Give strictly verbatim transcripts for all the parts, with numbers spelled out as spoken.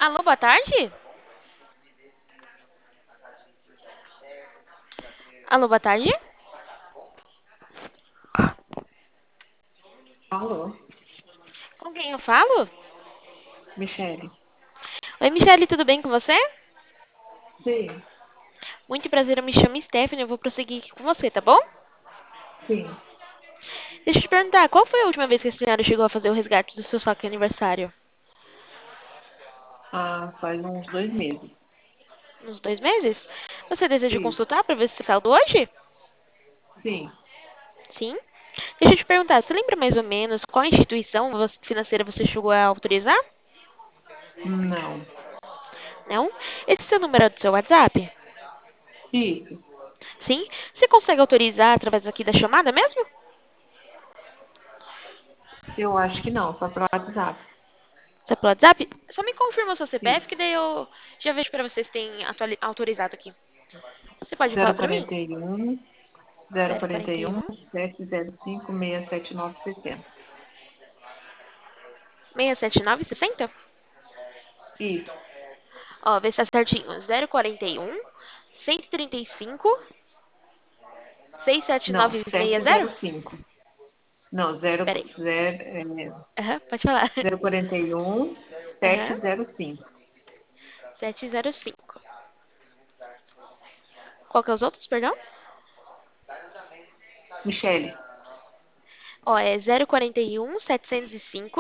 Alô, boa tarde? Alô, boa tarde? Alô, Com quem eu falo? Michele. Oi, Michele, tudo bem com você? Sim, Muito prazer, eu me chamo Stephanie, eu vou prosseguir aqui com você, tá bom? sim. Deixa eu te perguntar, qual foi a última vez que a senhora chegou a fazer o resgate do seu saque aniversário? Ah, faz uns dois meses. Uns dois meses? Você deseja Isso, consultar para ver se tem saldo hoje? sim. Sim. Deixa eu te perguntar, você lembra mais ou menos qual instituição você- financeira você chegou a autorizar? Não. Não? Esse seu número é do seu WhatsApp? Isso, Sim. Você consegue autorizar através aqui da chamada mesmo? eu acho que não, só pelo WhatsApp. Tá pelo WhatsApp? Só me confirma o seu C P F, Isso. que daí eu já vejo pra vocês se tem atuali- autorizado aqui. Você pode falar Zero pra mim? quarenta e um, zero Zero quarenta quarenta e e um, um, sete zero cinco, seis sete nove sessenta. seis sete nove sessenta. Isso. Ó, vê se tá certinho. Zero quarenta e um, cento e trinta e cinco, seis sete Não, nove seis zero. sete zero cinco. Não, zero, Pera aí. zero, é, Aham, pode falar. zero quarenta e um, Aham, sete zero cinco. sete zero cinco. Qual que é os outros, perdão? Michele, Ó, é zero quarenta e um, setecentos e cinco,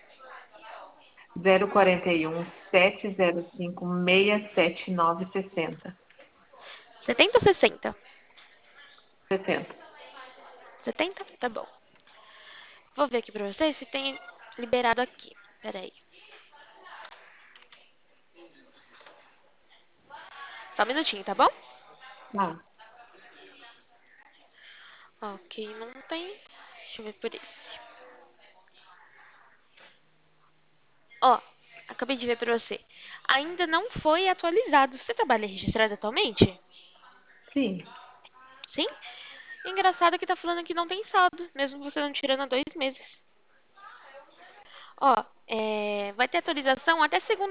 zero quarenta e um, sete zero cinco, seis sete nove sessenta. setenta ou sessenta? sessenta. setenta? Tá bom. Vou ver aqui pra vocês se tem liberado aqui. Pera aí. Só um minutinho, tá bom? Ah, Ok, não tem. Deixa eu ver por esse. Ó, acabei de ver pra você. Ainda não foi atualizado. Você trabalha registrado atualmente? sim. Sim? Engraçado que tá falando que não tem saldo, mesmo você não tirando há dois meses. Ó, é, vai ter atualização até segunda.